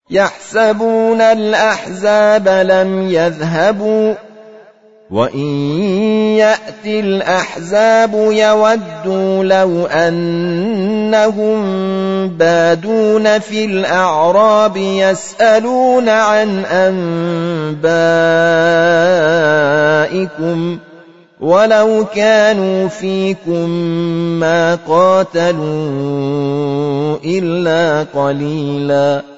يحسبون الأحزاب لم يذهبوا وإن يأتي الأحزاب يودوا لو أنهم بادون في الأعراب يسألون عن أنبائكم ولو كانوا فيكم ما قاتلوا إلا قليلا